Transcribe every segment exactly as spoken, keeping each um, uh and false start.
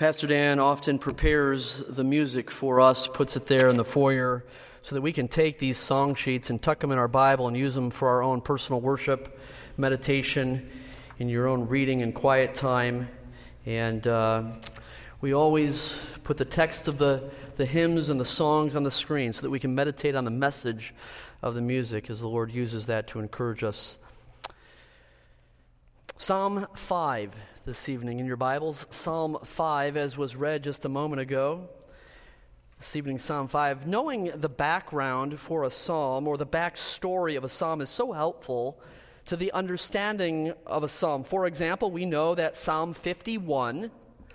Pastor Dan often prepares the music for us, puts it there in the foyer, so that we can take these song sheets and tuck them in our Bible and use them for our own personal worship, meditation, in your own reading and quiet time. And uh, we always put the text of the, the hymns and the songs on the screen so that we can meditate on the message of the music as the Lord uses that to encourage us. Psalm five this evening in your Bibles. Psalm five, as was read just a moment ago. This evening, Psalm five. Knowing the background for a psalm or the backstory of a psalm is so helpful to the understanding of a psalm. For example, we know that Psalm fifty-one,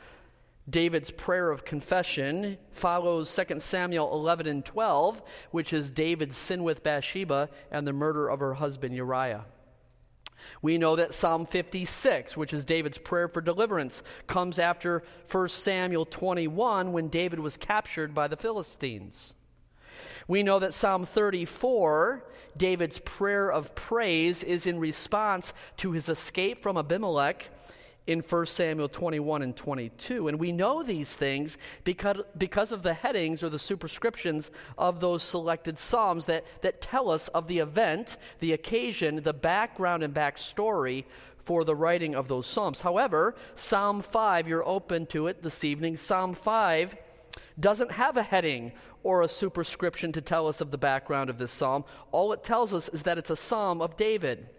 David's prayer of confession, follows Second Samuel eleven and twelve, which is David's sin with Bathsheba and the murder of her husband Uriah. We know that Psalm fifty-six, which is David's prayer for deliverance, comes after First Samuel twenty-one when David was captured by the Philistines. We know that Psalm thirty-four, David's prayer of praise, is in response to his escape from Abimelech in First Samuel twenty-one and twenty-two. And we know these things because, because of the headings or the superscriptions of those selected psalms that, that tell us of the event, the occasion, the background and backstory for the writing of those psalms. However, Psalm five, you're open to it this evening, Psalm five doesn't have a heading or a superscription to tell us of the background of this psalm. All it tells us is that it's a psalm of David.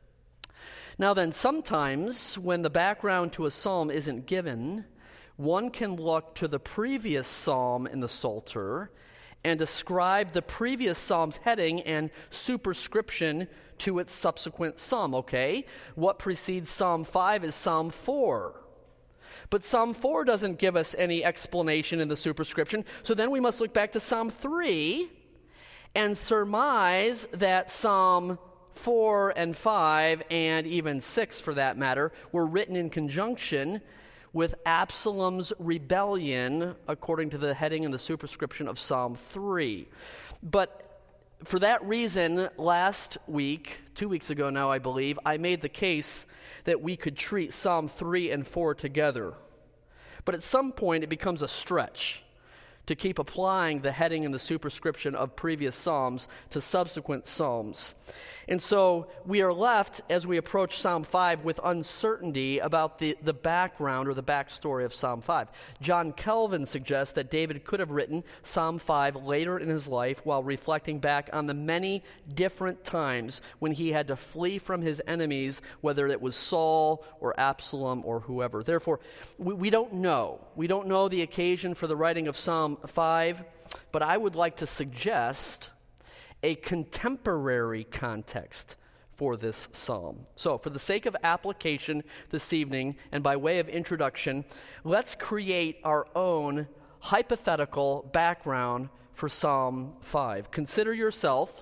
Now then, sometimes when the background to a psalm isn't given, one can look to the previous psalm in the Psalter and ascribe the previous psalm's heading and superscription to its subsequent psalm, okay? What precedes Psalm five is Psalm four. But Psalm four doesn't give us any explanation in the superscription, so then we must look back to Psalm three and surmise that Psalm four and five, and even six for that matter, were written in conjunction with Absalom's rebellion, according to the heading and the superscription of Psalm three. But for that reason, last week, two weeks ago now I believe, I made the case that we could treat Psalm three and four together. But at some point it becomes a stretch to keep applying the heading and the superscription of previous psalms to subsequent psalms. And so we are left, as we approach Psalm five, with uncertainty about the, the background or the backstory of Psalm five. John Calvin suggests that David could have written Psalm five later in his life while reflecting back on the many different times when he had to flee from his enemies, whether it was Saul or Absalom or whoever. Therefore, we, we don't know. We don't know the occasion for the writing of Psalm five, but I would like to suggest a contemporary context for this psalm. So, for the sake of application this evening, and by way of introduction, let's create our own hypothetical background for Psalm five. Consider yourself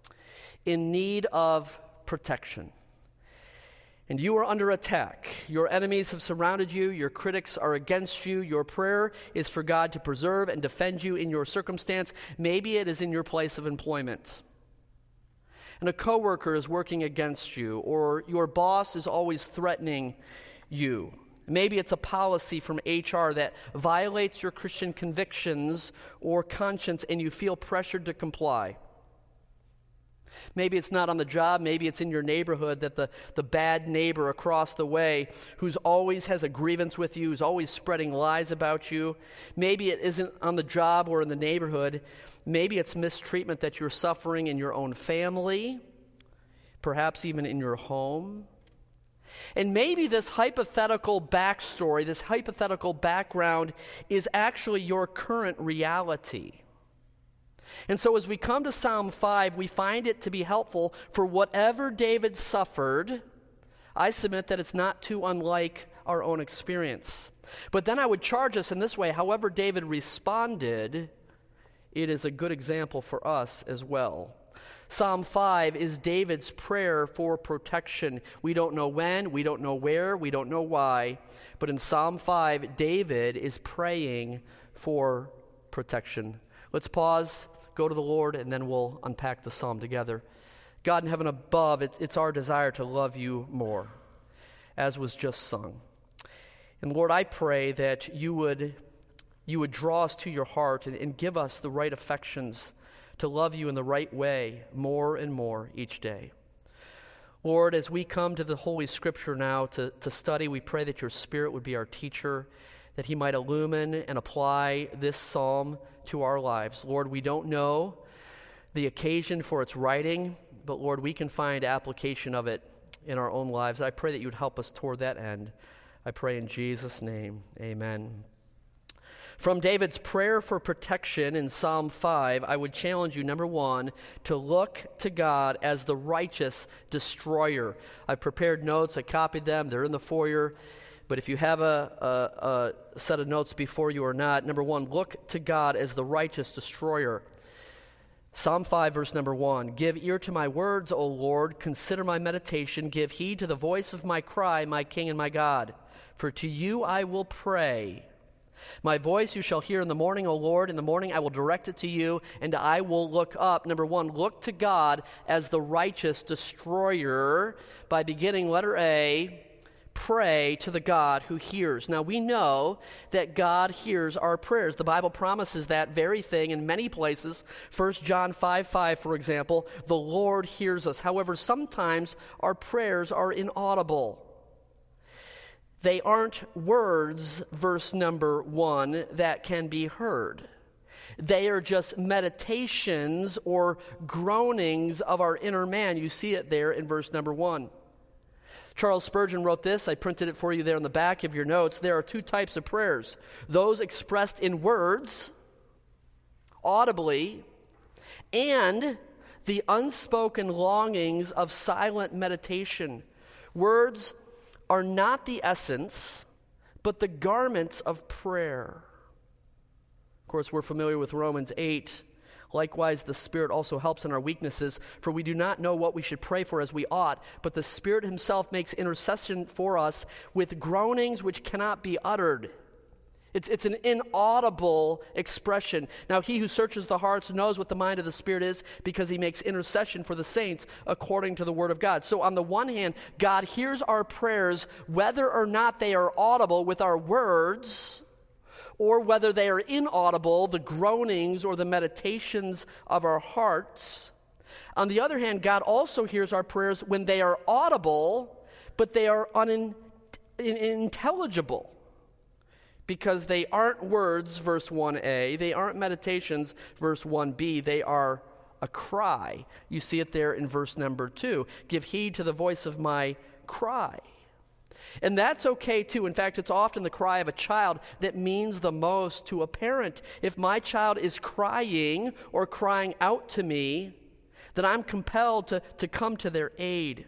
in need of protection. And you are under attack. Your enemies have surrounded you. Your critics are against you. Your prayer is for God to preserve and defend you in your circumstance. Maybe it is in your place of employment. And a coworker is working against you, or your boss is always threatening you. Maybe it's a policy from H R that violates your Christian convictions or conscience, and you feel pressured to comply. Maybe it's not on the job, maybe it's in your neighborhood that the, the bad neighbor across the way who's always has a grievance with you, who's always spreading lies about you. Maybe it isn't on the job or in the neighborhood. Maybe it's mistreatment that you're suffering in your own family, perhaps even in your home. And maybe this hypothetical backstory, this hypothetical background is actually your current reality. And so as we come to Psalm five, we find it to be helpful for whatever David suffered. I submit that it's not too unlike our own experience. But then I would charge us in this way, however David responded, it is a good example for us as well. Psalm five is David's prayer for protection. We don't know when, we don't know where, we don't know why, but in Psalm five, David is praying for protection. Let's pause, go to the Lord, and then we'll unpack the psalm together. God in heaven above, it, it's our desire to love you more, as was just sung. And Lord, I pray that you would, you would draw us to your heart and, and give us the right affections to love you in the right way more and more each day. Lord, as we come to the Holy Scripture now to, to study, we pray that your Spirit would be our teacher, that he might illumine and apply this psalm to our lives. Lord, we don't know the occasion for its writing, but Lord, we can find application of it in our own lives. I pray that you would help us toward that end. I pray in Jesus' name, amen. From David's prayer for protection in Psalm five, I would challenge you, number one, to look to God as the righteous destroyer. I've prepared notes. I copied them. They're in the foyer. But if you have a, a, a set of notes before you or not, number one, look to God as the righteous destroyer. Psalm five, verse number one, give ear to my words, O Lord, consider my meditation, give heed to the voice of my cry, my King and my God. For to you I will pray. My voice you shall hear in the morning, O Lord. In the morning I will direct it to you, and I will look up. Number one, look to God as the righteous destroyer by beginning letter A, pray to the God who hears. Now we know that God hears our prayers. The Bible promises that very thing in many places. First John five five, for example, the Lord hears us. However, sometimes our prayers are inaudible. They aren't words, verse number one, that can be heard. They are just meditations or groanings of our inner man. You see it there in verse number one. Charles Spurgeon wrote this. I printed it for you there in the back of your notes. There are two types of prayers. Those expressed in words, audibly, and the unspoken longings of silent meditation. Words are not the essence, but the garments of prayer. Of course, we're familiar with Romans eight. Likewise, the Spirit also helps in our weaknesses, for we do not know what we should pray for as we ought, but the Spirit himself makes intercession for us with groanings which cannot be uttered. It's, it's an inaudible expression. Now, he who searches the hearts knows what the mind of the Spirit is, because he makes intercession for the saints according to the word of God. So on the one hand, God hears our prayers whether or not they are audible with our words, or whether they are inaudible, the groanings or the meditations of our hearts. On the other hand, God also hears our prayers when they are audible, but they are unintelligible. Because they aren't words, verse one a. They aren't meditations, verse one b. They are a cry. You see it there in verse number two. Give heed to the voice of my cry. And that's okay too. In fact, it's often the cry of a child that means the most to a parent. If my child is crying or crying out to me, then I'm compelled to, to come to their aid.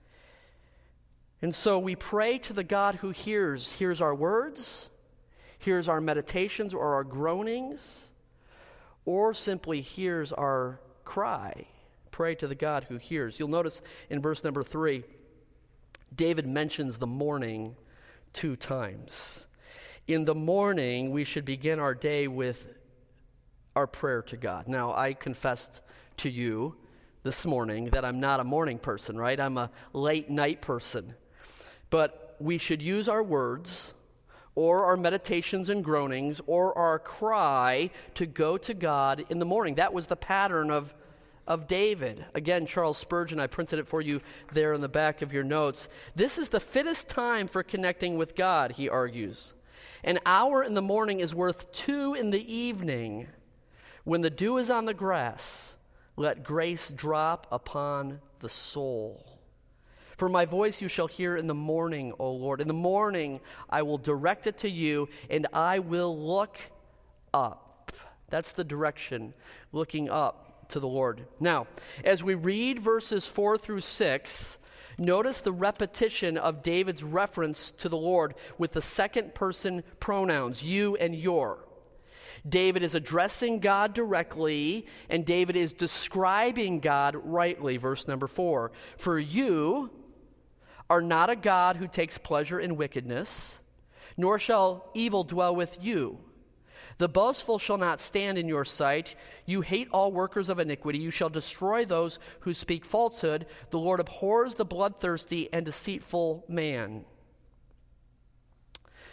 And so we pray to the God who hears, hears our words, hears our meditations or our groanings, or simply hears our cry. Pray to the God who hears. You'll notice in verse number three, David mentions the morning two times. In the morning, we should begin our day with our prayer to God. Now, I confessed to you this morning that I'm not a morning person, right? I'm a late night person. But we should use our words or our meditations and groanings, or our cry to go to God in the morning. That was the pattern of, of David. Again, Charles Spurgeon, I printed it for you there in the back of your notes. This is the fittest time for connecting with God, he argues. An hour in the morning is worth two in the evening. When the dew is on the grass, let grace drop upon the soul. For my voice you shall hear in the morning, O Lord. In the morning I will direct it to you, and I will look up. That's the direction, looking up to the Lord. Now, as we read verses four through six, notice the repetition of David's reference to the Lord with the second person pronouns, you and your. David is addressing God directly, and David is describing God rightly. Verse number four. For you are not a God who takes pleasure in wickedness, nor shall evil dwell with you. The boastful shall not stand in your sight. You hate all workers of iniquity. You shall destroy those who speak falsehood. The Lord abhors the bloodthirsty and deceitful man.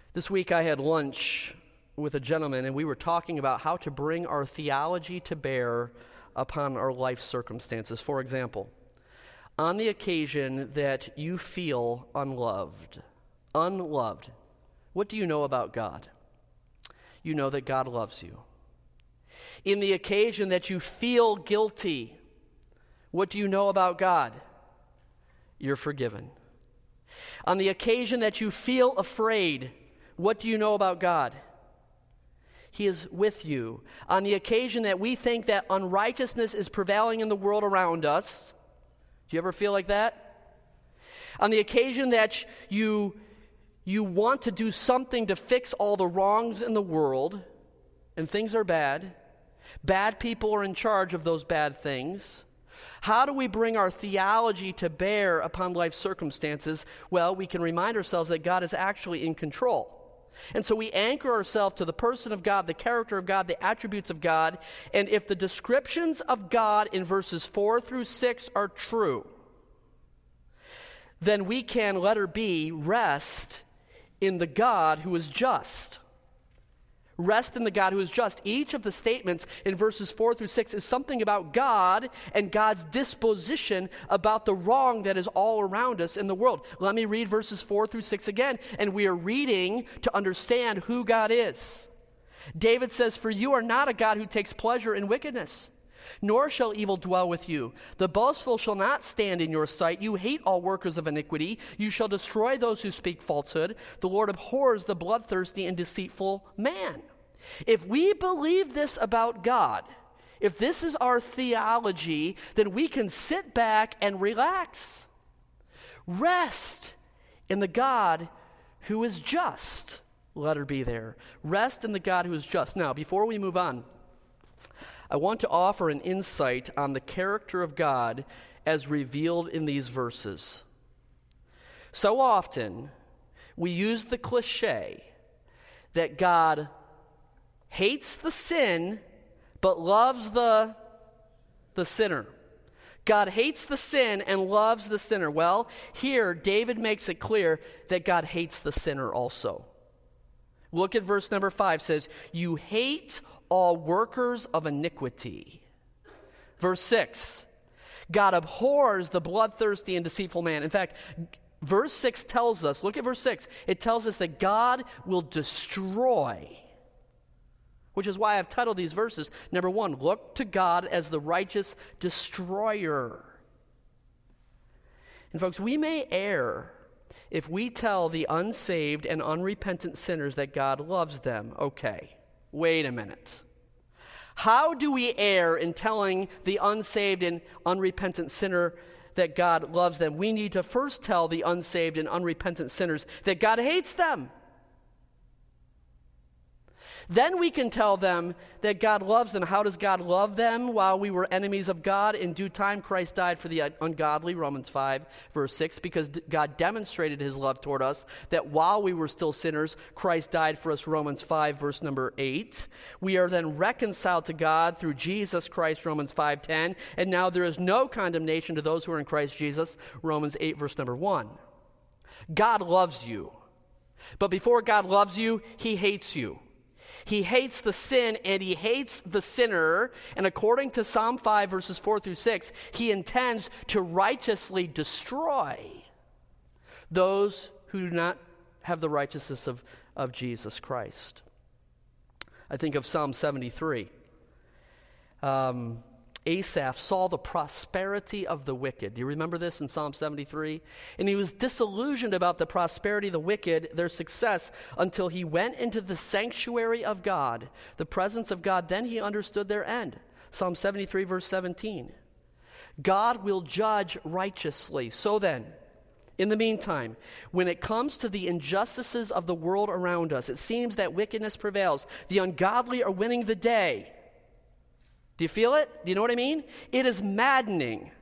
This week I had lunch with a gentleman, and we were talking about how to bring our theology to bear upon our life circumstances. For example, on the occasion that you feel unloved, unloved, what do you know about God? You know that God loves you. In the occasion that you feel guilty, what do you know about God? You're forgiven. On the occasion that you feel afraid, what do you know about God? He is with you. On the occasion that we think that unrighteousness is prevailing in the world around us, do you ever feel like that? On the occasion that you, you want to do something to fix all the wrongs in the world, and things are bad, bad people are in charge of those bad things, how do we bring our theology to bear upon life circumstances? Well, we can remind ourselves that God is actually in control. And so we anchor ourselves to the person of God, the character of God, the attributes of God. And if the descriptions of God in verses four through six are true, then we can, letter B, rest in the God who is just. Rest in the God who is just. Each of the statements in verses four through six is something about God and God's disposition about the wrong that is all around us in the world. Let me read verses four through six again, and we are reading to understand who God is. David says, "For you are not a God who takes pleasure in wickedness, nor shall evil dwell with you. The boastful shall not stand in your sight. You hate all workers of iniquity. You shall destroy those who speak falsehood. The Lord abhors the bloodthirsty and deceitful man." If we believe this about God, if this is our theology, then we can sit back and relax. Rest in the God who is just. Letter B there. Rest in the God who is just. Now, before we move on, I want to offer an insight on the character of God as revealed in these verses. So often, we use the cliche that God hates the sin, but loves the, the sinner. God hates the sin and loves the sinner. Well, here, David makes it clear that God hates the sinner also. Look at verse number five, says, "You hate all workers of iniquity." Verse six, God abhors the bloodthirsty and deceitful man. In fact, verse six tells us, look at verse six, it tells us that God will destroy, which is why I've titled these verses, number one, look to God as the righteous destroyer. And folks, we may err if we tell the unsaved and unrepentant sinners that God loves them. Okay, wait a minute. How do we err in telling the unsaved and unrepentant sinner that God loves them? We need to first tell the unsaved and unrepentant sinners that God hates them. Then we can tell them that God loves them. How does God love them? While we were enemies of God, in due time Christ died for the ungodly, Romans five, verse six, because God demonstrated his love toward us, that while we were still sinners, Christ died for us, Romans five, verse number eight. We are then reconciled to God through Jesus Christ, Romans five ten, and now there is no condemnation to those who are in Christ Jesus, Romans eight, verse number one. God loves you. But before God loves you, he hates you. He hates the sin and he hates the sinner. And according to Psalm five, verses four through six, he intends to righteously destroy those who do not have the righteousness of, of Jesus Christ. I think of Psalm seventy-three. Um, Asaph saw the prosperity of the wicked. Do you remember this in Psalm seventy-three? And he was disillusioned about the prosperity of the wicked, their success, until he went into the sanctuary of God, the presence of God. Then he understood their end. Psalm seventy-three, verse seventeen. God will judge righteously. So then, in the meantime, when it comes to the injustices of the world around us, it seems that wickedness prevails. The ungodly are winning the day. Do you feel it? Do you know what I mean? It is maddening.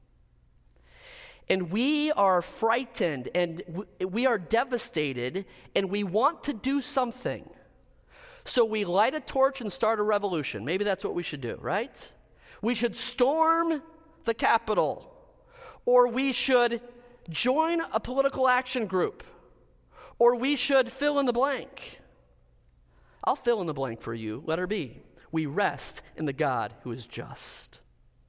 And we are frightened and we are devastated and we want to do something. So we light a torch and start a revolution. Maybe that's what we should do, right? We should storm the Capitol, or we should join a political action group, Or we should fill in the blank. I'll fill in the blank for you. Letter B. We rest in the God who is just.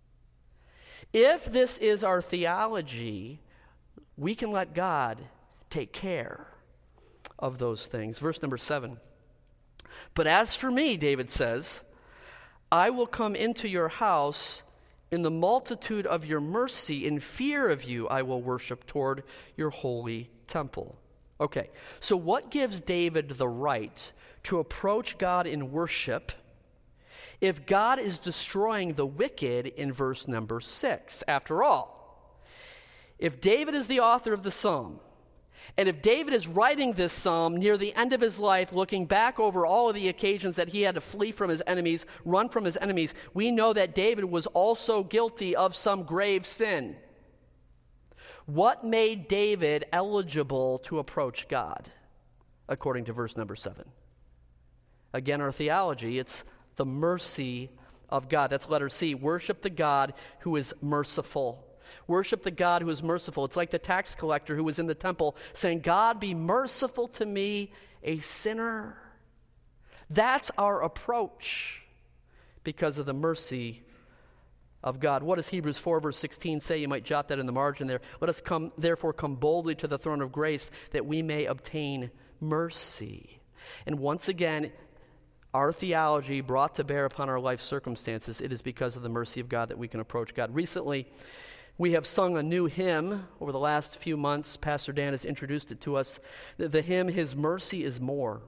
If this is our theology, we can let God take care of those things. Verse number seven. But as for me, David says, I will come into your house in the multitude of your mercy. In fear of you, I will worship toward your holy temple. Okay, so what gives David the right to approach God in worship if God is destroying the wicked in verse number six? After all, if David is the author of the psalm, and if David is writing this psalm near the end of his life, looking back over all of the occasions that he had to flee from his enemies, run from his enemies, we know that David was also guilty of some grave sin. What made David eligible to approach God, according to verse number seven? Again, our theology, it's the mercy of God. That's letter C. Worship the God who is merciful. Worship the God who is merciful. It's like the tax collector who was in the temple saying, God, be merciful to me, a sinner. That's our approach because of the mercy of God. What does Hebrews four verse sixteen say? You might jot that in the margin there. Let us come, therefore come boldly to the throne of grace that we may obtain mercy. And once again, our theology brought to bear upon our life circumstances, it is because of the mercy of God that we can approach God. Recently, we have sung a new hymn over the last few months. Pastor Dan has introduced it to us. The, the hymn, His Mercy is More.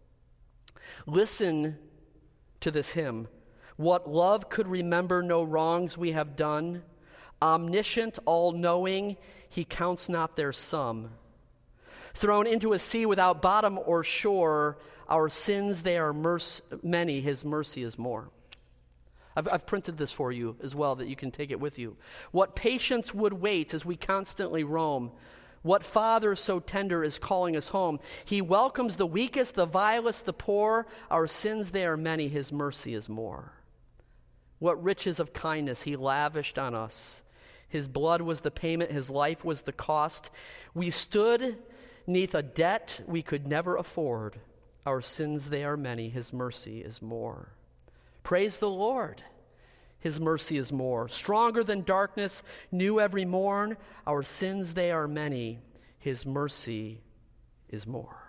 Listen to this hymn. What love could remember no wrongs we have done? Omniscient, all-knowing, he counts not their sum. Thrown into a sea without bottom or shore, our sins, they are merc- many, his mercy is more. I've, I've printed this for you as well, that you can take it with you. What patience would wait as we constantly roam. What Father so tender is calling us home. He welcomes the weakest, the vilest, the poor. Our sins, they are many, his mercy is more. What riches of kindness he lavished on us. His blood was the payment, his life was the cost. We stood neath a debt we could never afford. Our sins, they are many, his mercy is more. Praise the Lord. His mercy is more. Stronger than darkness, new every morn. Our sins, they are many. His mercy is more.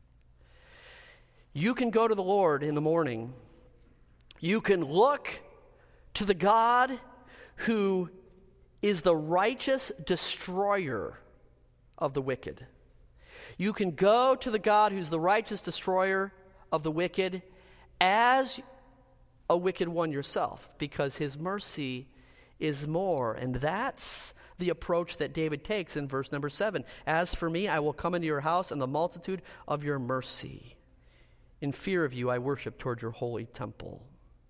You can go to the Lord in the morning. You can look to the God who is the righteous destroyer of the wicked. You can go to the God who's the righteous destroyer of the wicked as a wicked one yourself, because his mercy is more. And that's the approach that David takes in verse number seven. As for me, I will come into your house in the multitude of your mercy. In fear of you, I worship toward your holy temple.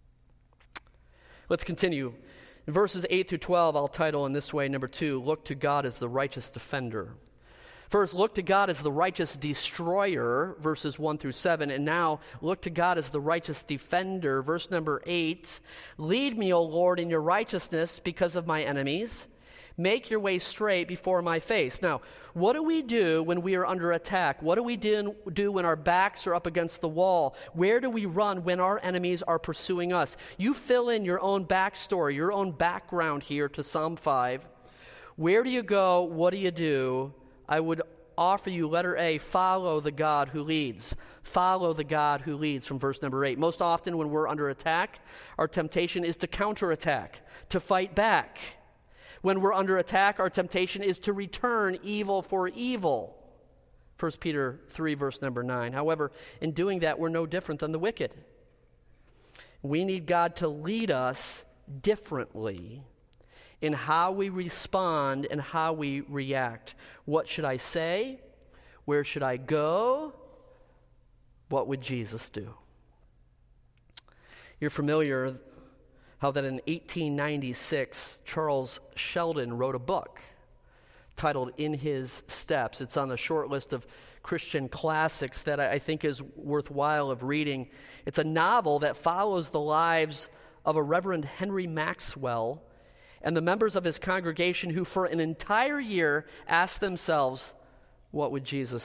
Let's continue. In verses eight through twelve, I'll title in this way, number two, look to God as the righteous defender. First, look to God as the righteous destroyer, verses one through seven. And now, look to God as the righteous defender, verse number eight. Lead me, O Lord, in your righteousness because of my enemies. Make your way straight before my face. Now, what do we do when we are under attack? What do we do, do when our backs are up against the wall? Where do we run when our enemies are pursuing us? You fill in your own backstory, your own background here to Psalm five. Where do you go? What do you do? I would offer you, letter A, follow the God who leads. Follow the God who leads from verse number eight. Most often when we're under attack, our temptation is to counterattack, to fight back. When we're under attack, our temptation is to return evil for evil. First Peter three, verse number nine. However, in doing that, we're no different than the wicked. We need God to lead us differently in how we respond and how we react. What should I say? Where should I go? What would Jesus do? You're familiar how that in eighteen ninety-six, Charles Sheldon wrote a book titled In His Steps. It's on the short list of Christian classics that I think is worthwhile of reading. It's a novel that follows the lives of a Reverend Henry Maxwell and the members of his congregation who for an entire year asked themselves, what would Jesus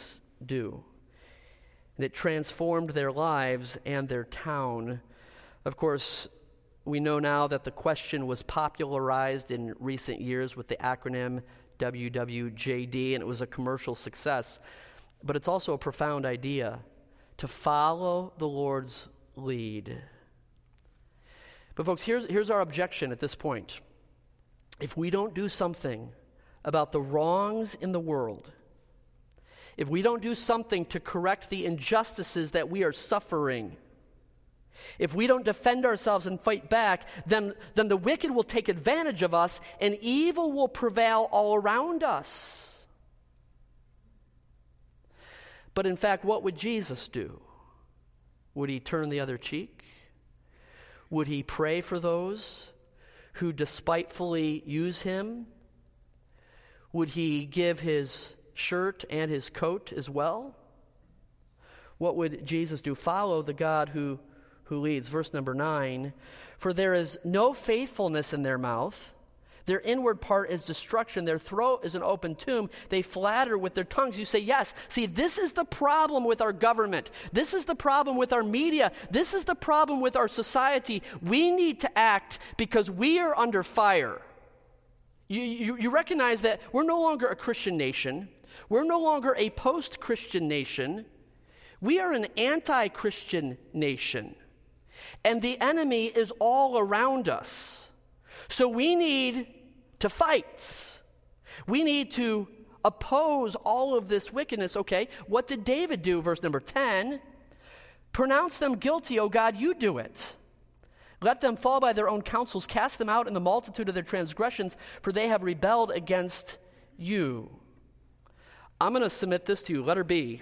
do. And it transformed their lives and their town. Of course, we know now that the question was popularized in recent years with the acronym W W J D, and it was a commercial success. But it's also a profound idea, to follow the Lord's lead. But folks, here's, here's our objection at this point. If we don't do something about the wrongs in the world, if we don't do something to correct the injustices that we are suffering, if we don't defend ourselves and fight back, then, then the wicked will take advantage of us and evil will prevail all around us. But in fact, what would Jesus do? Would he turn the other cheek? Would he pray for those who despitefully use him? Would he give his shirt and his coat as well? What would Jesus do? Follow the God who, who leads. Verse number nine, for there is no faithfulness in their mouth. Their inward part is destruction. Their throat is an open tomb. They flatter with their tongues. You say, yes. See, this is the problem with our government. This is the problem with our media. This is the problem with our society. We need to act because we are under fire. You, you, you recognize that we're no longer a Christian nation. We're no longer a post-Christian nation. We are an anti-Christian nation. And the enemy is all around us. So we need to fight. We need to oppose all of this wickedness. Okay, what did David do? Verse number ten. Pronounce them guilty, O God, you do it. Let them fall by their own counsels. Cast them out in the multitude of their transgressions, for they have rebelled against you. I'm going to submit this to you. Letter B.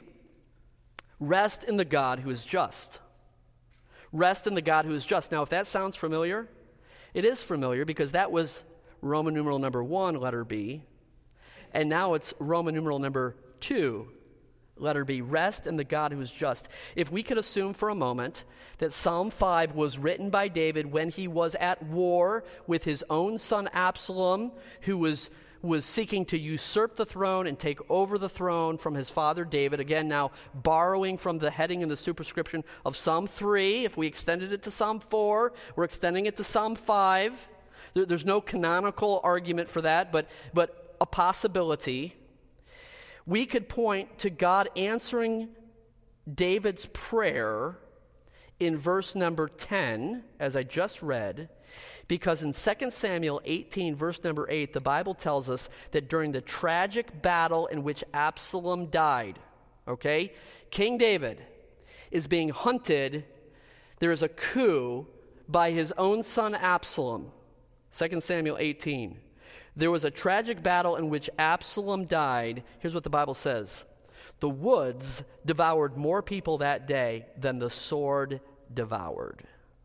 Rest in the God who is just. Rest in the God who is just. Now, if that sounds familiar, it is familiar because that was Roman numeral number one, letter B. And now it's Roman numeral number two, letter B. Rest in the God who is just. If we could assume for a moment that Psalm five was written by David when he was at war with his own son Absalom, who was was seeking to usurp the throne and take over the throne from his father David. Again, now borrowing from the heading and the superscription of Psalm three. If we extended it to Psalm four, we're extending it to Psalm five. There, there's no canonical argument for that, but, but a possibility. We could point to God answering David's prayer in verse number ten, as I just read, because in Second Samuel eighteen, verse number eight, the Bible tells us that during the tragic battle in which Absalom died, okay, King David is being hunted. There is a coup by his own son Absalom. Second Samuel eighteen. There was a tragic battle in which Absalom died. Here's what the Bible says. The woods devoured more people that day than the sword devoured.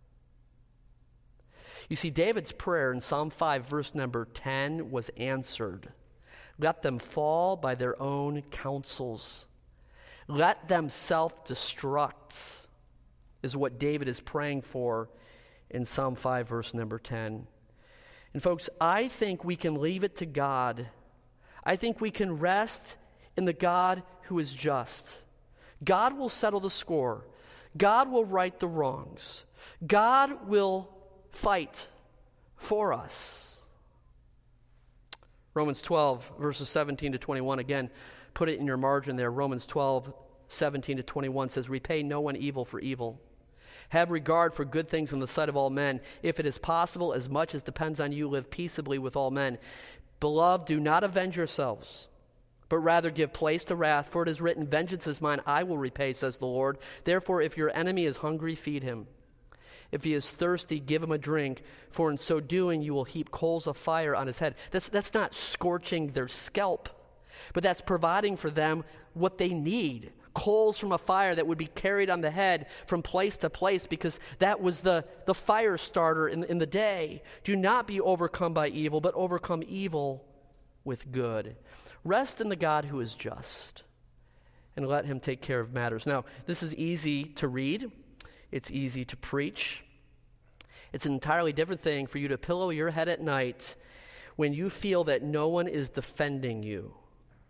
You see, David's prayer in Psalm five, verse number ten, was answered. Let them fall by their own counsels. Let them self-destruct, is what David is praying for in Psalm five, verse number ten. And folks, I think we can leave it to God. I think we can rest in the God who is just. God will settle the score. God will right the wrongs. God will fight for us. Romans twelve, verses seventeen to twenty-one. Again, put it in your margin there. Romans twelve, seventeen to twenty-one says, repay no one evil for evil. Have regard for good things in the sight of all men. If it is possible, as much as depends on you, live peaceably with all men. Beloved, do not avenge yourselves, but rather give place to wrath, for it is written, vengeance is mine, I will repay, says the Lord. Therefore, if your enemy is hungry, feed him. If he is thirsty, give him a drink, for in so doing you will heap coals of fire on his head. That's, that's not scorching their scalp, but that's providing for them what they need. Coals from a fire that would be carried on the head from place to place, because that was the, the fire starter in, in the day. Do not be overcome by evil, but overcome evil with good. Rest in the God who is just, and let him take care of matters. Now, this is easy to read. It's easy to preach. It's an entirely different thing for you to pillow your head at night when you feel that no one is defending you.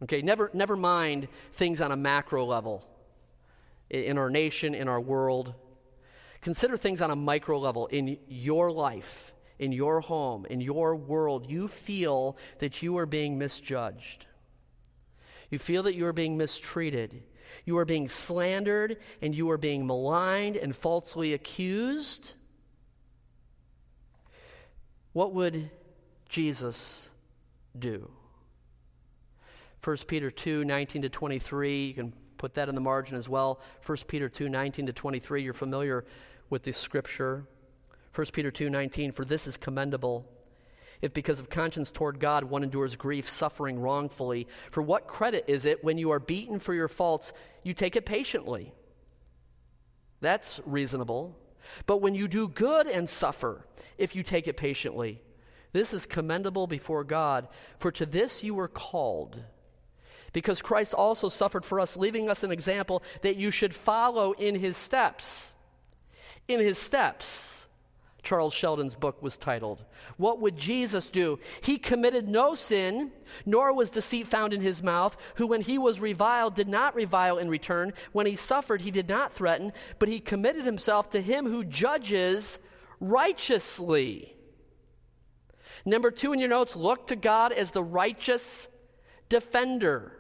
Okay, never, never mind things on a macro level in our nation, in our world. Consider things on a micro level in your life, in your home, in your world. You feel that you are being misjudged. You feel that you are being mistreated. You are being slandered, and you are being maligned and falsely accused. What would Jesus do? First Peter two, nineteen to twenty-three, you can put that in the margin as well. First Peter two, nineteen to twenty-three, you're familiar with this scripture. First Peter two, nineteen, for this is commendable, if because of conscience toward God one endures grief, suffering wrongfully. For what credit is it when you are beaten for your faults, you take it patiently? That's reasonable. But when you do good and suffer, if you take it patiently, this is commendable before God. For to this you were called, because Christ also suffered for us, leaving us an example that you should follow in his steps. In his steps, Charles Sheldon's book was titled. What would Jesus do? He committed no sin, nor was deceit found in his mouth, who when he was reviled did not revile in return. When he suffered, he did not threaten, but he committed himself to him who judges righteously. Number two in your notes, look to God as the righteous defender.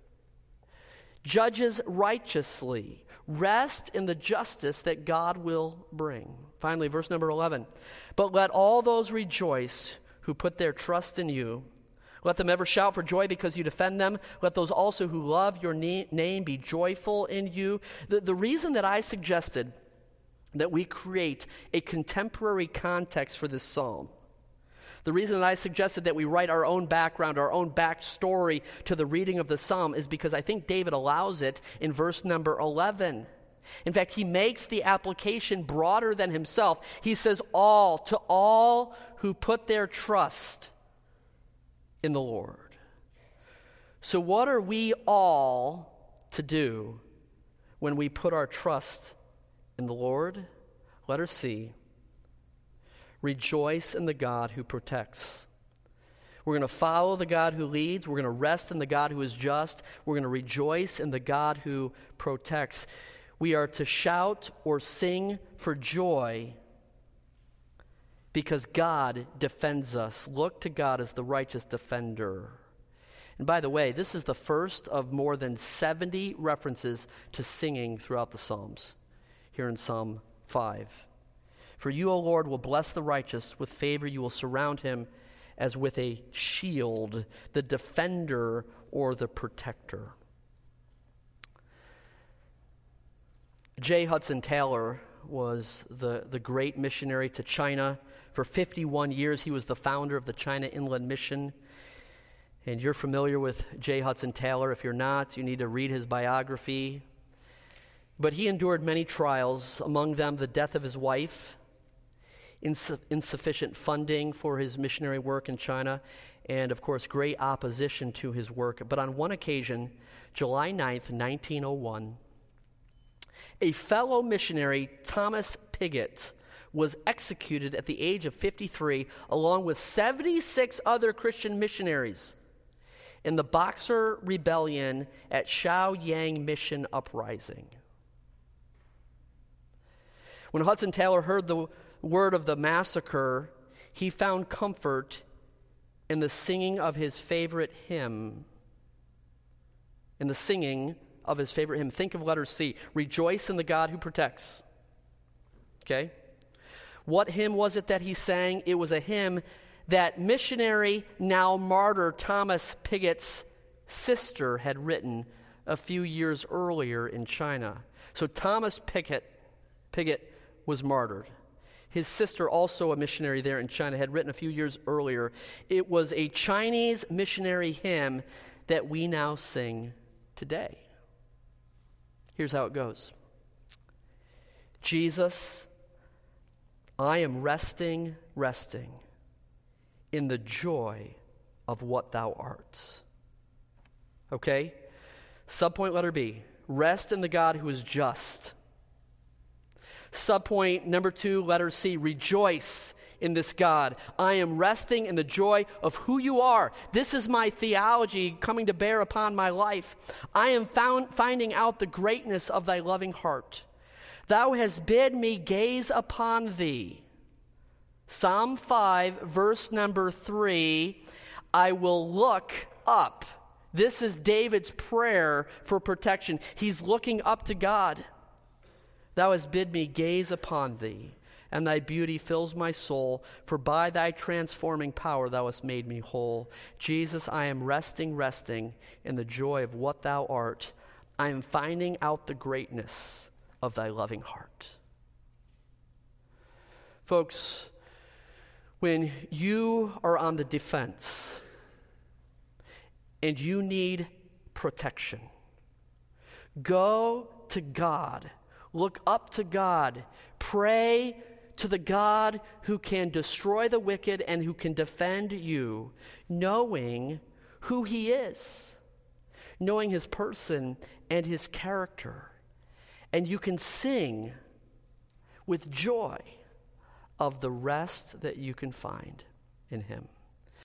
Judges righteously. Rest in the justice that God will bring. Finally, verse number eleven. But let all those rejoice who put their trust in you. Let them ever shout for joy because you defend them. Let those also who love your na- name be joyful in you. The, the reason that I suggested that we create a contemporary context for this psalm, the reason that I suggested that we write our own background, our own backstory to the reading of the psalm is because I think David allows it in verse number eleven. In fact, he makes the application broader than himself. He says, all, to all who put their trust in the Lord. So what are we all to do when we put our trust in the Lord? Letter C. Rejoice in the God who protects. We're going to follow the God who leads. We're going to rest in the God who is just. We're going to rejoice in the God who protects. We are to shout or sing for joy because God defends us. Look to God as the righteous defender. And by the way, this is the first of more than seventy references to singing throughout the Psalms, here in Psalm five. For you, O Lord, will bless the righteous. With favor you will surround him as with a shield, the defender or the protector. J. Hudson Taylor was the, the great missionary to China. For fifty-one years, he was the founder of the China Inland Mission. And you're familiar with J. Hudson Taylor. If you're not, you need to read his biography. But he endured many trials, among them the death of his wife, Insu- insufficient funding for his missionary work in China, and of course, great opposition to his work. But on one occasion, July ninth, nineteen oh one, a fellow missionary, Thomas Piggott, was executed at the age of fifty-three, along with seventy-six other Christian missionaries, in the Boxer Rebellion at Shaoyang Mission Uprising. When Hudson Taylor heard the word of the massacre, he found comfort in the singing of his favorite hymn. In the singing of his favorite hymn. Think of letter C. Rejoice in the God who protects. Okay? What hymn was it that he sang? It was a hymn that missionary, now martyr, Thomas Piggott's sister had written a few years earlier in China. So Thomas Piggott, Piggott was martyred. His sister, also a missionary there in China, had written a few years earlier. It was a Chinese missionary hymn that we now sing today. Here's how it goes. Jesus, I am resting, resting in the joy of what thou art. Okay? Subpoint letter B. Rest in the God who is just. Subpoint number two, letter C, rejoice in this God. I am resting in the joy of who you are. This is my theology coming to bear upon my life. I am found, finding out the greatness of thy loving heart. Thou hast bid me gaze upon thee. Psalm five, verse number three, I will look up. This is David's prayer for protection. He's looking up to God. Thou hast bid me gaze upon thee, and thy beauty fills my soul, for by thy transforming power thou hast made me whole. Jesus, I am resting, resting in the joy of what thou art. I am finding out the greatness of thy loving heart. Folks, when you are on the defense and you need protection, go to God. Look up to God. Pray to the God who can destroy the wicked and who can defend you, knowing who he is, knowing his person and his character. And you can sing with joy of the rest that you can find in him.